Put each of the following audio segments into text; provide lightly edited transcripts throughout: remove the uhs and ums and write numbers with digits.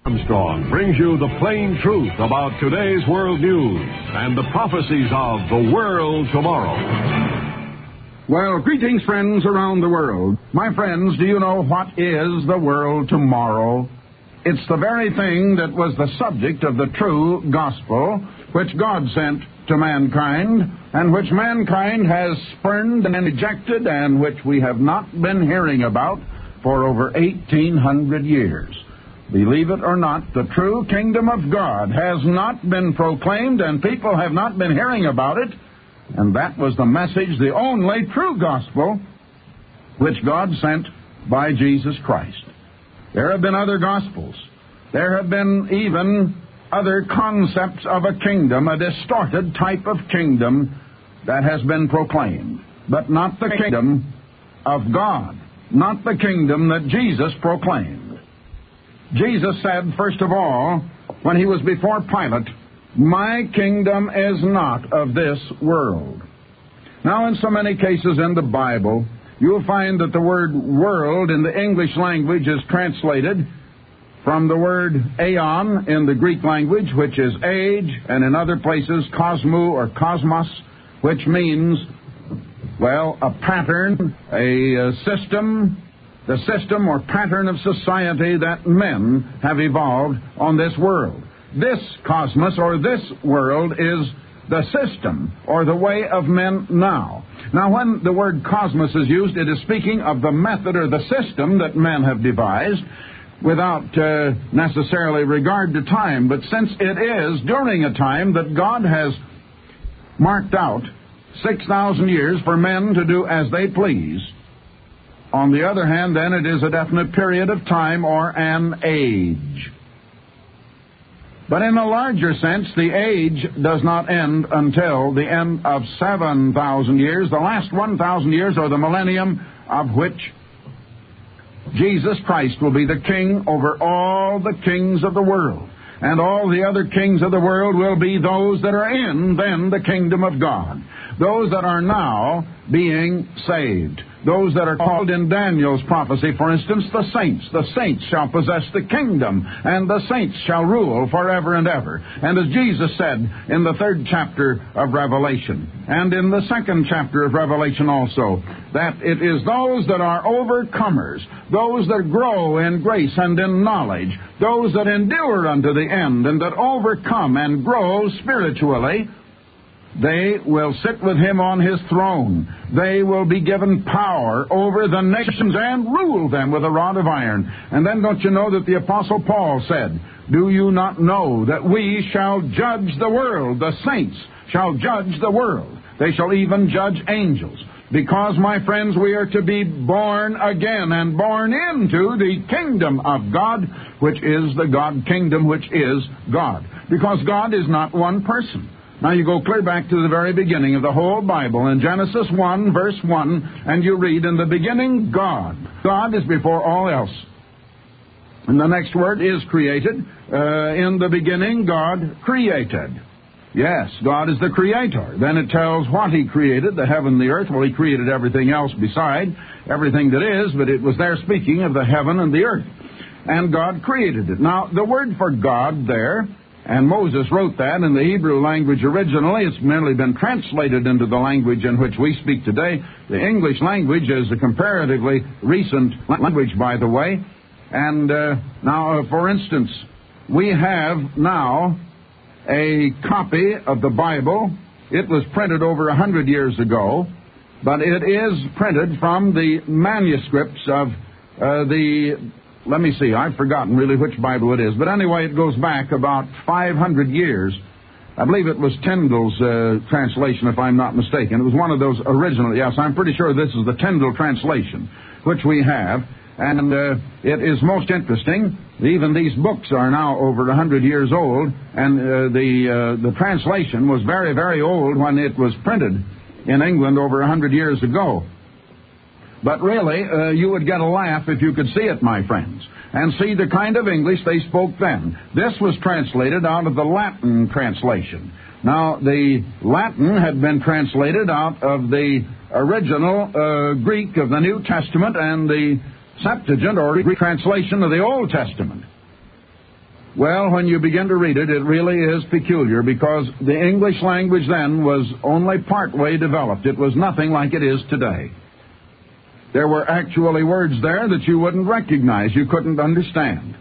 Armstrong brings you the plain truth about today's world news and the prophecies of the world tomorrow. Well, greetings, friends around the world. My friends, do you know what is the world tomorrow? It's the very thing that was the subject of the true gospel, which God sent to mankind, and which mankind has spurned and rejected, and which we have not been hearing about for over 1,800 years. Believe it or not, the true kingdom of God has not been proclaimed, and people have not been hearing about it. And that was the message, the only true gospel, which God sent by Jesus Christ. There have been other gospels. There have been even other concepts of a kingdom, a distorted type of kingdom that has been proclaimed. But not the kingdom of God, not the kingdom that Jesus proclaimed. Jesus said, first of all, when he was before Pilate, "My kingdom is not of this world." Now, in so many cases in the Bible, you'll find that the word world in the English language is translated from the word aeon in the Greek language, which is age, and in other places cosmos or cosmos, which means, well, a pattern, a system, the system or pattern of society that men have evolved on this world. This cosmos or this world is the system or the way of men now. Now, when the word cosmos is used, it is speaking of the method or the system that men have devised without necessarily regard to time. But since it is during a time that God has marked out 6,000 years for men to do as they please, on the other hand, then, it is a definite period of time or an age. But in a larger sense, the age does not end until the end of 7,000 years, the last 1,000 years, or the millennium, of which Jesus Christ will be the king over all the kings of the world. And all the other kings of the world will be those that are in, then, the kingdom of God. Those that are now being saved. Those that are called in Daniel's prophecy, for instance, the saints. The saints shall possess the kingdom, and the saints shall rule forever and ever. And as Jesus said in the 3rd chapter of Revelation, and in the 2nd chapter of Revelation also, that it is those that are overcomers, those that grow in grace and in knowledge, those that endure unto the end, and that overcome and grow spiritually, they will sit with him on his throne. They will be given power over the nations and rule them with a rod of iron. And then don't you know that the Apostle Paul said, "Do you not know that we shall judge the world? The saints shall judge the world. They shall even judge angels." Because, my friends, we are to be born again and born into the kingdom of God, which is the God kingdom, which is God. Because God is not one person. Now you go clear back to the very beginning of the whole Bible, in Genesis 1, verse 1, and you read, "In the beginning, God." God is before all else. And the next word is created. In the beginning, God created. Yes, God is the creator. Then it tells what he created, the heaven and the earth. Well, he created everything else beside, everything that is, but it was there speaking of the heaven and the earth. And God created it. Now, the word for God there, and Moses wrote that in the Hebrew language originally. It's merely been translated into the language in which we speak today. The English language is a comparatively recent language, by the way. And now, for instance, we have now a copy of the Bible. It was printed over 100 years ago, but it is printed from the manuscripts of let me see, I've forgotten really which Bible it is. But anyway, it goes back about 500 years. I believe it was Tyndale's translation, if I'm not mistaken. It was one of those original. Yes, I'm pretty sure this is the Tyndale translation, which we have. And it is most interesting. Even these books are now over 100 years old. And the translation was very, very old when it was printed in England over 100 years ago. But really, you would get a laugh if you could see it, my friends, and see the kind of English they spoke then. This was translated out of the Latin translation. Now, the Latin had been translated out of the original Greek of the New Testament and the Septuagint, or Greek translation of the Old Testament. Well, when you begin to read it, it really is peculiar, because the English language then was only partway developed. It was nothing like it is today. There were actually words there that you wouldn't recognize, you couldn't understand.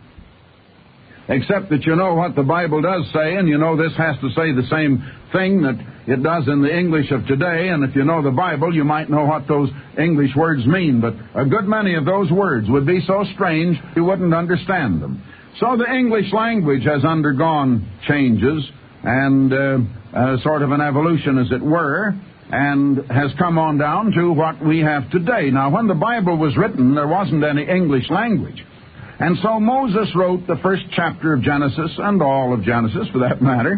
Except that you know what the Bible does say, and you know this has to say the same thing that it does in the English of today, and if you know the Bible, you might know what those English words mean, but a good many of those words would be so strange you wouldn't understand them. So the English language has undergone changes and sort of an evolution, as it were, and has come on down to what we have today. Now, when the Bible was written, there wasn't any English language. And so Moses wrote the first chapter of Genesis, and all of Genesis for that matter,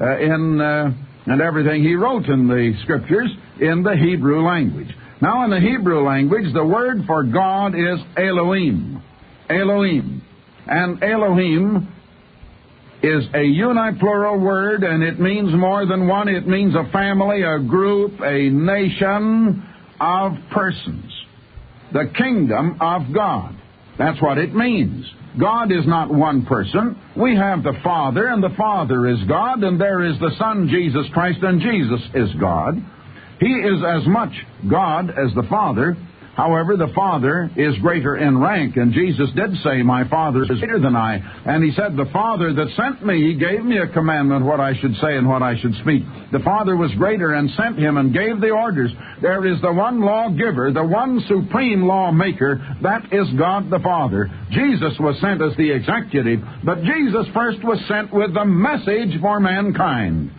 and everything he wrote in the Scriptures in the Hebrew language. Now, in the Hebrew language, the word for God is Elohim. Elohim. And Elohim is a uniplural word, and it means more than one. It means a family, a group, a nation of persons. The kingdom of God. That's what it means. God is not one person. We have the Father, and the Father is God, and there is the Son, Jesus Christ, and Jesus is God. He is as much God as the Father. However, the Father is greater in rank, and Jesus did say, "My Father is greater than I." And he said, "The Father that sent me, he gave me a commandment what I should say and what I should speak." The Father was greater and sent him and gave the orders. There is the one lawgiver, the one supreme lawmaker, that is God the Father. Jesus was sent as the executive, but Jesus first was sent with the message for mankind.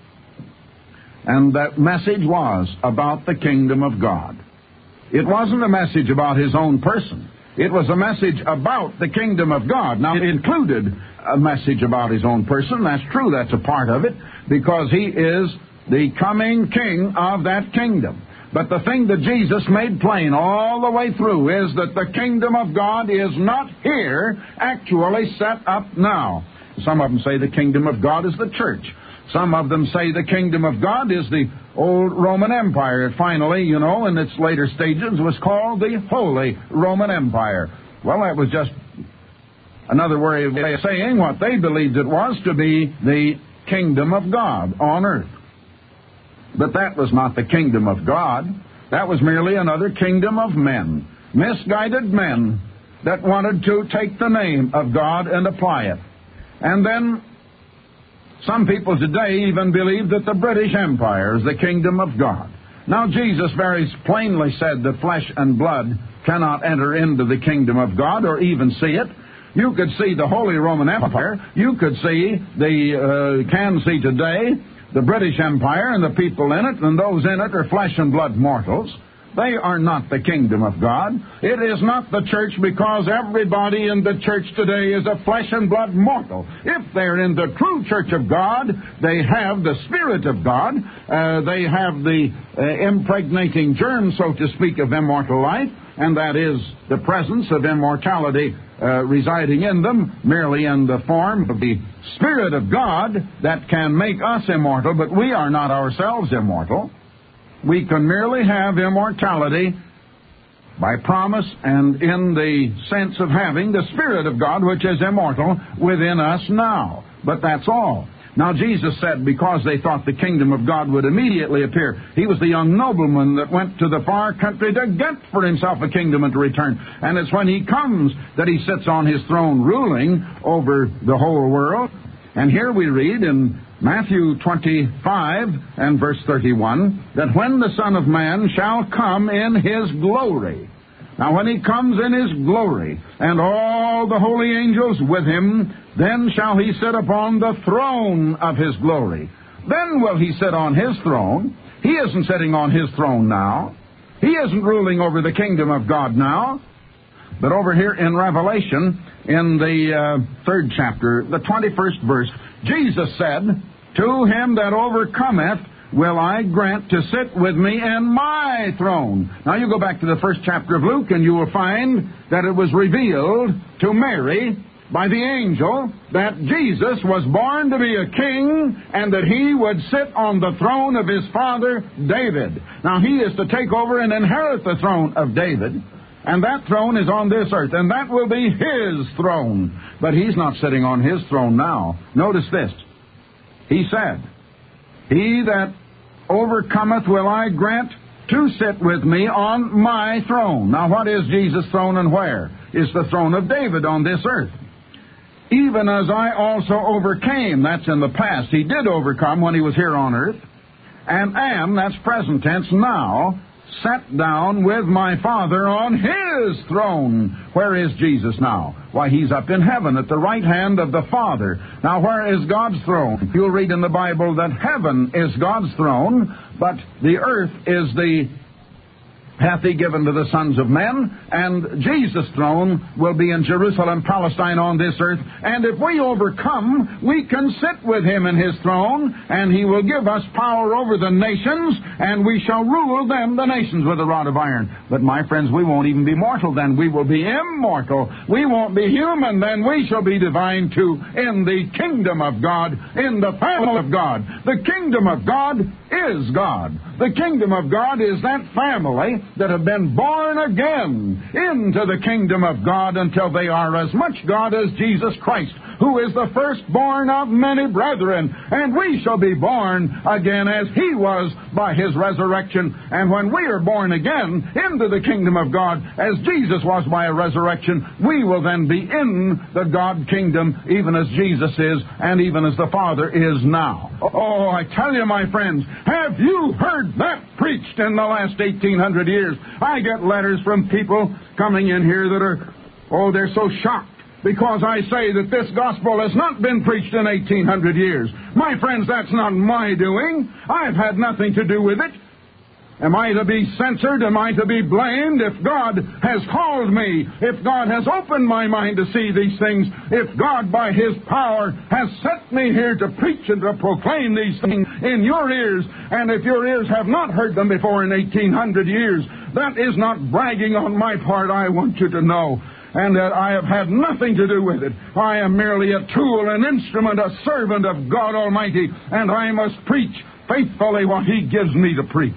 And that message was about the kingdom of God. It wasn't a message about his own person. It was a message about the kingdom of God. Now, it included a message about his own person. That's true. That's a part of it, because he is the coming king of that kingdom. But the thing that Jesus made plain all the way through is that the kingdom of God is not here, actually set up now. Some of them say the kingdom of God is the church. Some of them say the kingdom of God is the old Roman Empire. It finally, in its later stages was called the Holy Roman Empire. Well, that was just another way of saying what they believed it was to be the kingdom of God on earth. But that was not the kingdom of God. That was merely another kingdom of men, misguided men that wanted to take the name of God and apply it. And then some people today even believe that the British Empire is the kingdom of God. Now, Jesus very plainly said that flesh and blood cannot enter into the kingdom of God or even see it. You could see the Holy Roman Empire. You could see can see today the British Empire and the people in it, and those in it are flesh and blood mortals. They are not the kingdom of God. It is not the church, because everybody in the church today is a flesh and blood mortal. If they're in the true church of God, they have the Spirit of God. They have the impregnating germ, so to speak, of immortal life, and that is the presence of immortality residing in them, merely in the form of the Spirit of God that can make us immortal, but we are not ourselves immortal. We can merely have immortality by promise and in the sense of having the Spirit of God, which is immortal, within us now. But that's all. Now, Jesus said, because they thought the kingdom of God would immediately appear. He was the young nobleman that went to the far country to get for himself a kingdom and to return. And it's when he comes that he sits on his throne ruling over the whole world. And here we read in Matthew 25 and verse 31, that when the Son of Man shall come in his glory. Now, when he comes in his glory, and all the holy angels with him, then shall he sit upon the throne of his glory. Then will he sit on his throne. He isn't sitting on his throne now. He isn't ruling over the kingdom of God now. But over here in Revelation, in the 3rd chapter, the 21st verse, Jesus said, "To him that overcometh will I grant to sit with me in my throne." Now you go back to the 1st chapter of Luke, and you will find that it was revealed to Mary by the angel that Jesus was born to be a king, and that he would sit on the throne of his father David. Now he is to take over and inherit the throne of David. And that throne is on this earth, and that will be His throne. But He's not sitting on His throne now. Notice this. He said, He that overcometh will I grant to sit with me on my throne. Now, what is Jesus' throne and where? It's the throne of David on this earth. Even as I also overcame, that's in the past. He did overcome when He was here on earth. And am, that's present tense, now sat down with my Father on His throne. Where is Jesus now? Why, He's up in heaven at the right hand of the Father. Now, where is God's throne? You'll read in the Bible that heaven is God's throne, but the earth is hath He given to the sons of men, and Jesus' throne will be in Jerusalem, Palestine, on this earth. And if we overcome, we can sit with Him in His throne, and He will give us power over the nations, and we shall rule them, the nations, with a rod of iron. But, my friends, we won't even be mortal then. We will be immortal. We won't be human then. We shall be divine too, in the kingdom of God, in the family of God. The kingdom of God is God. The kingdom of God is that family that have been born again into the kingdom of God until they are as much God as Jesus Christ, who is the firstborn of many brethren. And we shall be born again as He was by His resurrection. And when we are born again into the kingdom of God, as Jesus was by a resurrection, we will then be in the God kingdom, even as Jesus is, and even as the Father is now. Oh, I tell you, my friends, have you heard that preached in the last 1800 years? I get letters from people coming in here that are, they're so shocked because I say that this gospel has not been preached in 1800 years. My friends, that's not my doing. I've had nothing to do with it. Am I to be censored? Am I to be blamed? If God has called me, if God has opened my mind to see these things, if God by His power has sent me here to preach and to proclaim these things in your ears, and if your ears have not heard them before in 1800 years, that is not bragging on my part, I want you to know. And that I have had nothing to do with it. I am merely a tool, an instrument, a servant of God Almighty, and I must preach faithfully what He gives me to preach.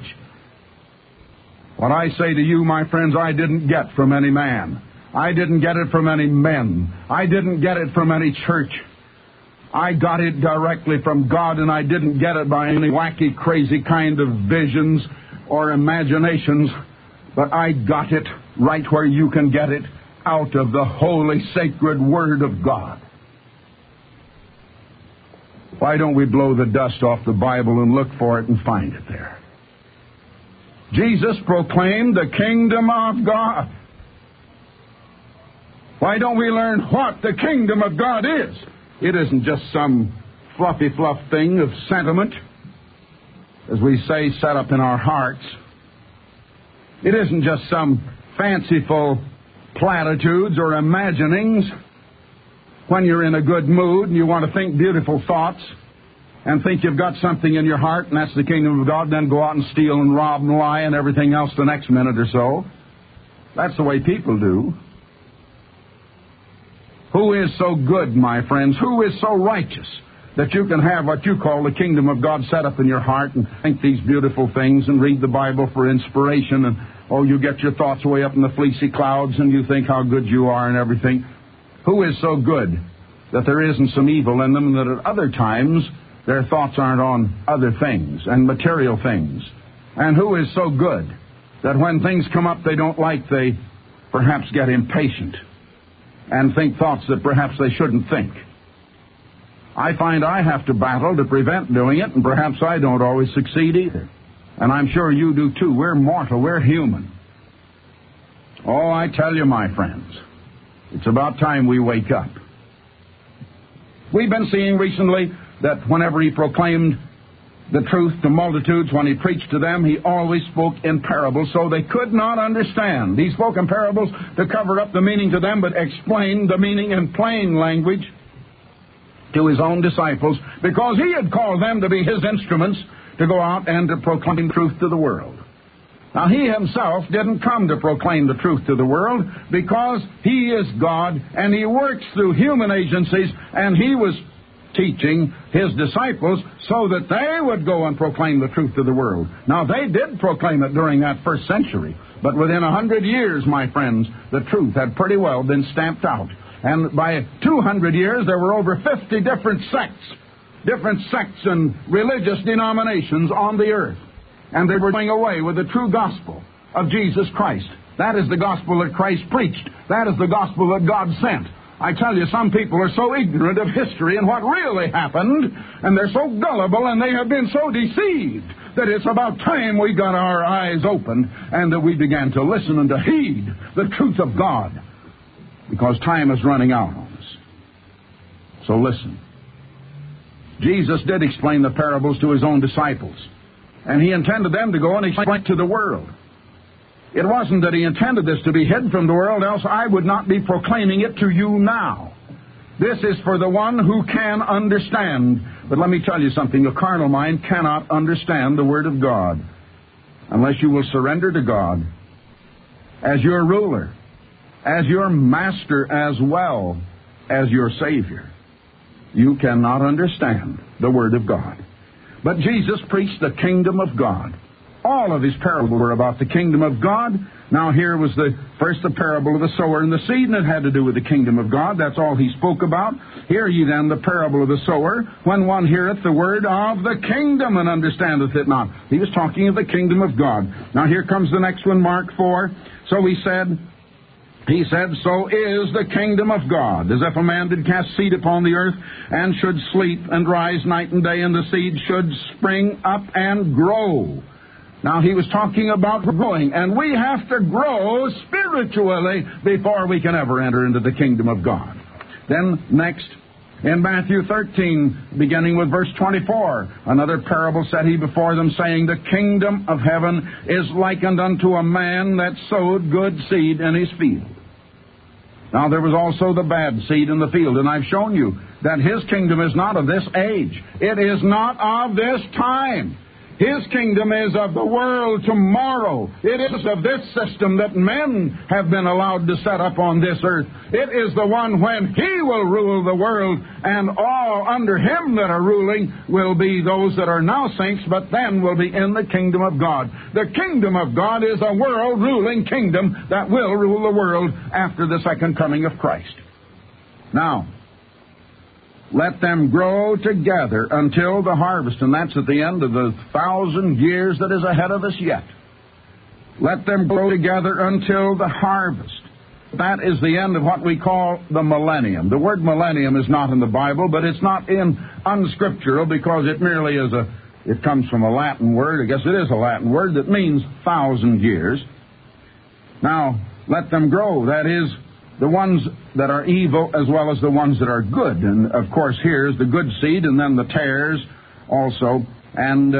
What I say to you, my friends, I didn't get from any man. I didn't get it from any men. I didn't get it from any church. I got it directly from God, and I didn't get it by any wacky, crazy kind of visions or imaginations, but I got it right where you can get it, out of the holy, sacred Word of God. Why don't we blow the dust off the Bible and look for it and find it there? Jesus proclaimed the kingdom of God. Why don't we learn what the kingdom of God is? It isn't just some fluffy fluff thing of sentiment, as we say, set up in our hearts. It isn't just some fanciful platitudes or imaginings when you're in a good mood and you want to think beautiful thoughts and think you've got something in your heart and that's the kingdom of God, then go out and steal and rob and lie and everything else the next minute or so. That's the way people do. Who is so good, my friends? Who is so righteous that you can have what you call the kingdom of God set up in your heart and think these beautiful things and read the Bible for inspiration and you get your thoughts way up in the fleecy clouds and you think how good you are and everything. Who is so good that there isn't some evil in them, that at other times their thoughts aren't on other things and material things? And who is so good that when things come up they don't like, they perhaps get impatient and think thoughts that perhaps they shouldn't think? I find I have to battle to prevent doing it, and perhaps I don't always succeed either. And I'm sure you do too. We're mortal. We're human. Oh, I tell you, my friends, it's about time we wake up. We've been seeing recently that whenever He proclaimed the truth to multitudes, when He preached to them, He always spoke in parables so they could not understand. He spoke in parables to cover up the meaning to them, but explained the meaning in plain language to His own disciples, because He had called them to be His instruments to go out and to proclaim truth to the world. Now, He Himself didn't come to proclaim the truth to the world, because He is God and He works through human agencies, and He was teaching his disciples so that they would go and proclaim the truth to the world. Now, they did proclaim it during that first century, but within 100 years, my friends, the truth had pretty well been stamped out. And by 200 years, there were over 50 different sects and religious denominations on the earth. And they were going away with the true gospel of Jesus Christ. That is the gospel that Christ preached. That is the gospel that God sent. I tell you, some people are so ignorant of history and what really happened, and they're so gullible and they have been so deceived that it's about time we got our eyes opened and that we began to listen and to heed the truth of God, because time is running out on us. So listen. Jesus did explain the parables to his own disciples, and he intended them to go and explain it to the world. It wasn't that he intended this to be hidden from the world, else I would not be proclaiming it to you now. This is for the one who can understand. But let me tell you something. A carnal mind cannot understand the Word of God unless you will surrender to God as your ruler, as your master, as well as your Savior. You cannot understand the Word of God. But Jesus preached the kingdom of God. All of his parables were about the kingdom of God. Now here was the parable of the sower and the seed, and it had to do with the kingdom of God. That's all he spoke about. Hear ye then the parable of the sower, when one heareth the word of the kingdom and understandeth it not. He was talking of the kingdom of God. Now here comes the next one, Mark 4. So he said, so is the kingdom of God, as if a man did cast seed upon the earth, and should sleep and rise night and day, and the seed should spring up and grow. Now, he was talking about growing, and we have to grow spiritually before we can ever enter into the kingdom of God. Then, next, in Matthew 13, beginning with verse 24, another parable said he before them, saying, the kingdom of heaven is likened unto a man that sowed good seed in his field. Now, there was also the bad seed in the field, and I've shown you that his kingdom is not of this age. It is not of this time. His kingdom is of the world tomorrow. It is of this system that men have been allowed to set up on this earth. It is the one when he will rule the world, and all under him that are ruling will be those that are now saints, but then will be in the kingdom of God. The kingdom of God is a world-ruling kingdom that will rule the world after the second coming of Christ. Now, let them grow together until the harvest, and that's at the end of the 1,000 years that is ahead of us yet. Let them grow together until the harvest. That is the end of what we call the millennium. The word millennium is not in the Bible, but it's not unscriptural, because it merely is it comes from a Latin word. I guess it is a Latin word that means 1,000 years. Now, let them grow. That is, the ones that are evil as well as the ones that are good. And, of course, here's the good seed and then the tares also. And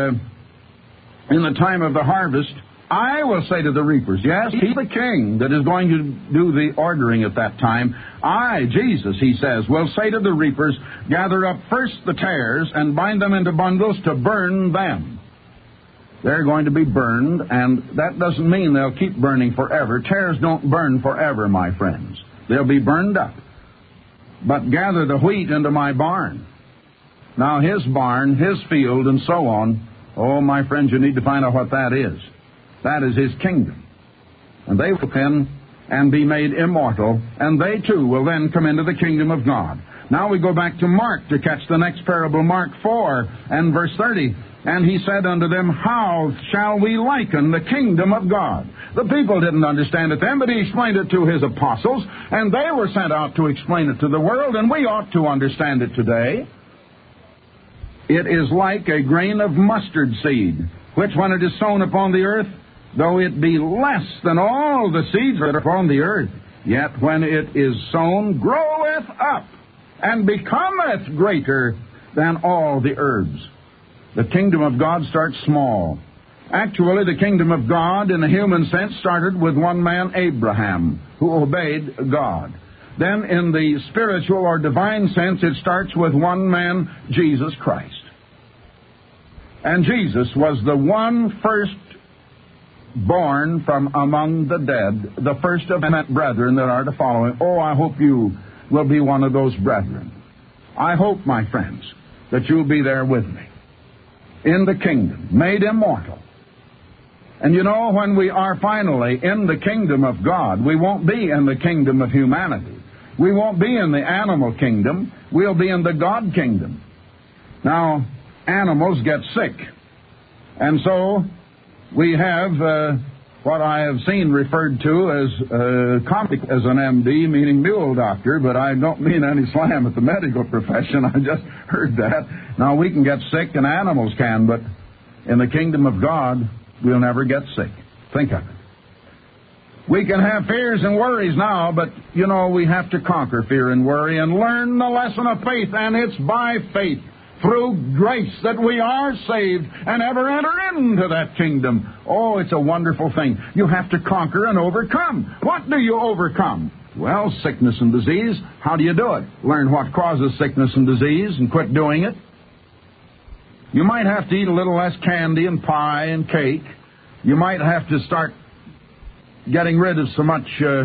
in the time of the harvest, I will say to the reapers, yes, he's the king that is going to do the ordering at that time. I, Jesus, he says, will say to the reapers, gather up first the tares and bind them into bundles to burn them. They're going to be burned, and that doesn't mean they'll keep burning forever. Tares don't burn forever, my friends. They'll be burned up. But gather the wheat into my barn. Now, his barn, his field, and so on, oh, my friends, you need to find out what that is. That is his kingdom. And they will come and be made immortal, and they too will then come into the kingdom of God. Now we go back to Mark to catch the next parable, Mark 4 and verse 30. And he said unto them, how shall we liken the kingdom of God? The people didn't understand it then, but he explained it to his apostles, and they were sent out to explain it to the world, and we ought to understand it today. It is like a grain of mustard seed, which when it is sown upon the earth, though it be less than all the seeds that are upon the earth, yet when it is sown, groweth up, and becometh greater than all the herbs. The kingdom of God starts small. Actually, the kingdom of God, in a human sense, started with one man, Abraham, who obeyed God. Then, in the spiritual or divine sense, it starts with one man, Jesus Christ. And Jesus was the one first born from among the dead, the first of many brethren that are to follow him. Oh, I hope you will be one of those brethren. I hope, my friends, that you'll be there with me in the kingdom, made immortal. And you know, when we are finally in the kingdom of God, we won't be in the kingdom of humanity. We won't be in the animal kingdom. We'll be in the God kingdom. Now, animals get sick. And so we have what I have seen referred to as comic as an MD, meaning mule doctor, but I don't mean any slam at the medical profession. I just heard that. Now, we can get sick and animals can, but in the kingdom of God, we'll never get sick. Think of it. We can have fears and worries now, but, you know, we have to conquer fear and worry and learn the lesson of faith, and it's by faith, through grace, that we are saved and ever enter into that kingdom. Oh, it's a wonderful thing. You have to conquer and overcome. What do you overcome? Well, sickness and disease. How do you do it? Learn what causes sickness and disease and quit doing it. You might have to eat a little less candy and pie and cake. You might have to start getting rid of so much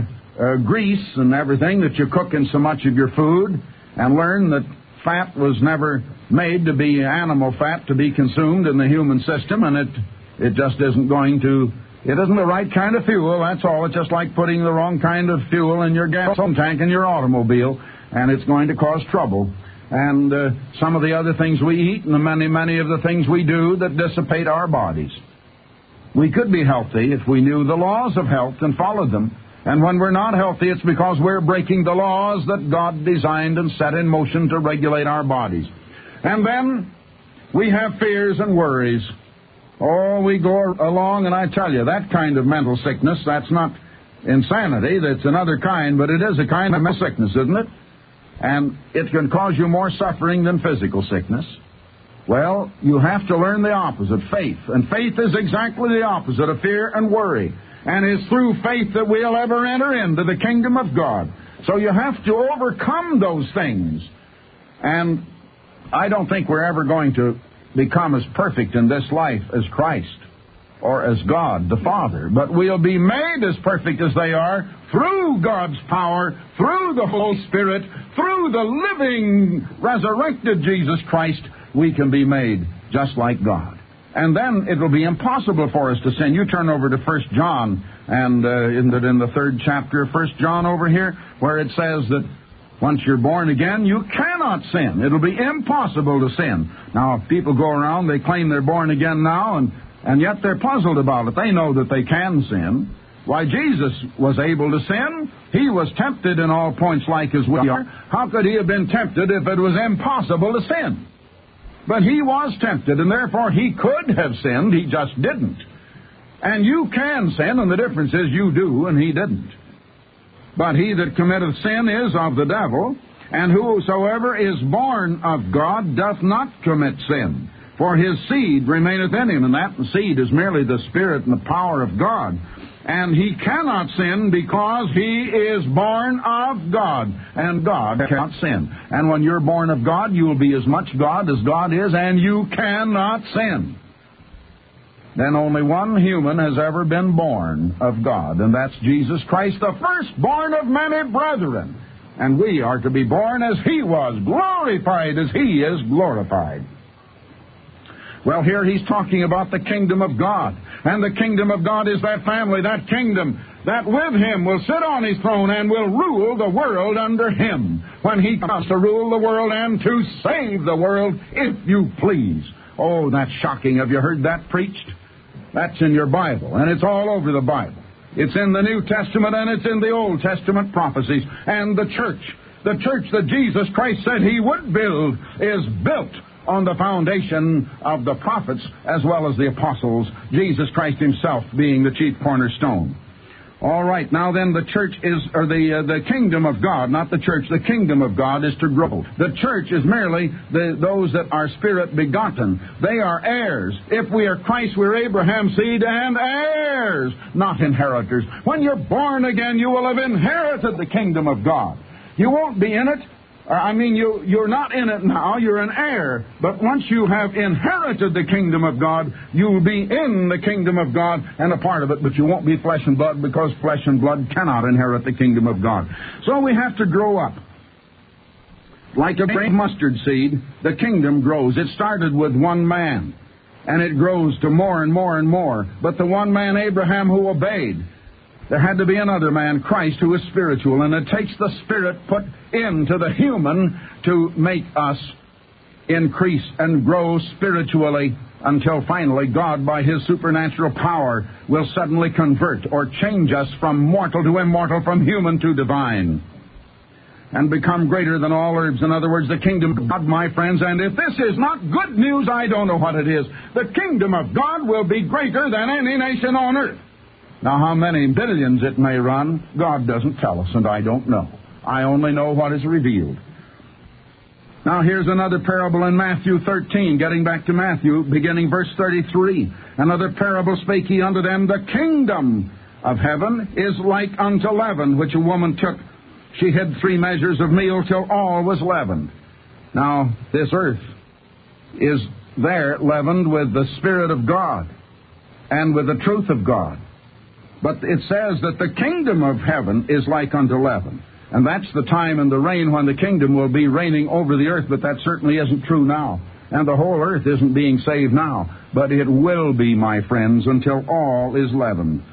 grease and everything that you cook in so much of your food, and learn that fat was never made to be animal fat to be consumed in the human system, and it just isn't going to, it isn't the right kind of fuel, that's all. It's just like putting the wrong kind of fuel in your gas tank in your automobile, and it's going to cause trouble. And some of the other things we eat and the many of the things we do that dissipate our bodies. We could be healthy if we knew the laws of health and followed them. And when we're not healthy, it's because we're breaking the laws that God designed and set in motion to regulate our bodies. And then we have fears and worries. Oh, we go along, and I tell you, that kind of mental sickness, that's not insanity, that's another kind, but it is a kind of mental sickness, isn't it? And it can cause you more suffering than physical sickness. Well, you have to learn the opposite, faith. And faith is exactly the opposite of fear and worry. And it's through faith that we'll ever enter into the kingdom of God. So you have to overcome those things. And I don't think we're ever going to become as perfect in this life as Christ or as God the Father. But we'll be made as perfect as they are through God's power, through the Holy Spirit, through the living, resurrected Jesus Christ. We can be made just like God. And then it will be impossible for us to sin. You turn over to 1 John, and in the 3rd chapter of 1 John over here, where it says that once you're born again, you cannot sin. It'll be impossible to sin. Now, people go around, they claim they're born again now, and yet they're puzzled about it. They know that they can sin. Why, Jesus was able to sin. He was tempted in all points like as we are. How could he have been tempted if it was impossible to sin? But he was tempted, and therefore he could have sinned. He just didn't. And you can sin, and the difference is you do, and he didn't. But he that committeth sin is of the devil, and whosoever is born of God doth not commit sin, for his seed remaineth in him, and that seed is merely the Spirit and the power of God. And he cannot sin because he is born of God, and God cannot sin. And when you're born of God, you will be as much God as God is, and you cannot sin. Then only one human has ever been born of God, and that's Jesus Christ, the firstborn of many brethren. And we are to be born as he was, glorified as he is glorified. Well, here he's talking about the kingdom of God. And the kingdom of God is that family, that kingdom, that with him will sit on his throne and will rule the world under him when he comes to rule the world and to save the world, if you please. Oh, that's shocking. Have you heard that preached? That's in your Bible, and it's all over the Bible. It's in the New Testament, and it's in the Old Testament prophecies. And the church that Jesus Christ said he would build, is built on the foundation of the prophets as well as the apostles, Jesus Christ himself being the chief cornerstone. All right, now then the church is, or the kingdom of God, not the church, the kingdom of God is to grow. The church is merely those that are spirit begotten. They are heirs. If we are Christ, we're Abraham's seed and heirs, not inheritors. When you're born again, you will have inherited the kingdom of God. You won't be in it. You're not in it now, you're an heir. But once you have inherited the kingdom of God, you'll be in the kingdom of God and a part of it, but you won't be flesh and blood, because flesh and blood cannot inherit the kingdom of God. So we have to grow up. Like a grain of mustard seed, the kingdom grows. It started with one man, and it grows to more and more and more. But the one man, Abraham, who obeyed, there had to be another man, Christ, who is spiritual. And it takes the Spirit put into the human to make us increase and grow spiritually until finally God, by His supernatural power, will suddenly convert or change us from mortal to immortal, from human to divine, and become greater than all herbs. In other words, the kingdom of God, my friends, and if this is not good news, I don't know what it is. The kingdom of God will be greater than any nation on earth. Now, how many billions it may run, God doesn't tell us, and I don't know. I only know what is revealed. Now, here's another parable in Matthew 13, getting back to Matthew, beginning verse 33. Another parable spake he unto them, the kingdom of heaven is like unto leaven, which a woman took. She hid 3 measures of meal till all was leavened. Now, this earth is there leavened with the Spirit of God and with the truth of God. But it says that the kingdom of heaven is like unto leaven. And that's the time and the reign when the kingdom will be reigning over the earth, but that certainly isn't true now. And the whole earth isn't being saved now. But it will be, my friends, until all is leavened.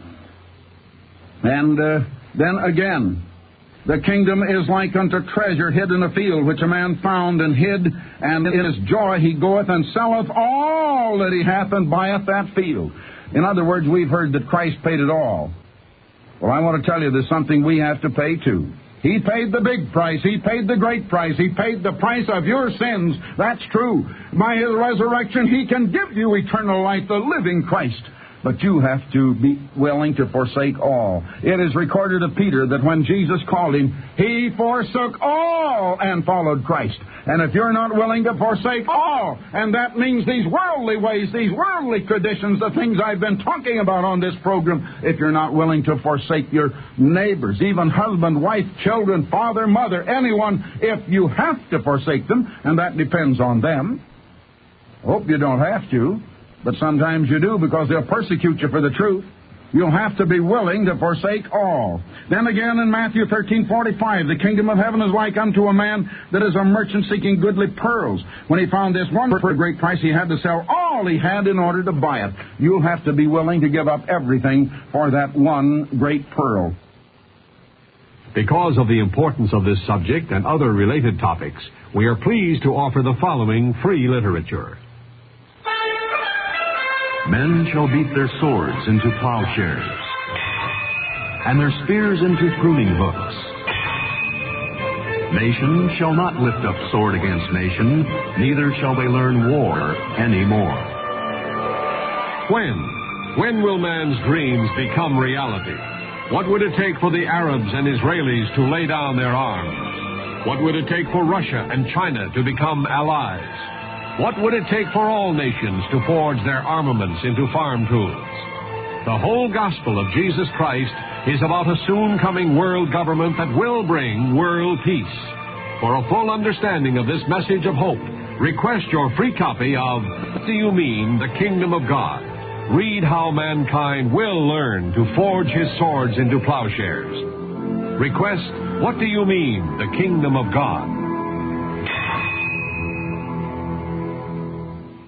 And then again, the kingdom is like unto treasure hid in a field, which a man found and hid, and in his joy he goeth and selleth all that he hath and buyeth that field. In other words, we've heard that Christ paid it all. Well, I want to tell you there's something we have to pay too. He paid the big price. He paid the great price. He paid the price of your sins. That's true. By His resurrection, He can give you eternal life, the living Christ. But you have to be willing to forsake all. It is recorded of Peter that when Jesus called him, he forsook all and followed Christ. And if you're not willing to forsake all, and that means these worldly ways, these worldly traditions, the things I've been talking about on this program, if you're not willing to forsake your neighbors, even husband, wife, children, father, mother, anyone, if you have to forsake them, and that depends on them. I hope you don't have to. But sometimes you do, because they'll persecute you for the truth. You'll have to be willing to forsake all. Then again in Matthew 13:45, the kingdom of heaven is like unto a man that is a merchant seeking goodly pearls. When he found this one for a great price, he had to sell all he had in order to buy it. You'll have to be willing to give up everything for that one great pearl. Because of the importance of this subject and other related topics, we are pleased to offer the following free literature. Men shall beat their swords into plowshares, and their spears into pruning hooks. Nation shall not lift up sword against nation, neither shall they learn war any more. When will man's dreams become reality? What would it take for the Arabs and Israelis to lay down their arms? What would it take for Russia and China to become allies? What would it take for all nations to forge their armaments into farm tools? The whole gospel of Jesus Christ is about a soon-coming world government that will bring world peace. For a full understanding of this message of hope, request your free copy of What Do You Mean, the Kingdom of God? Read how mankind will learn to forge his swords into plowshares. Request What Do You Mean, the Kingdom of God?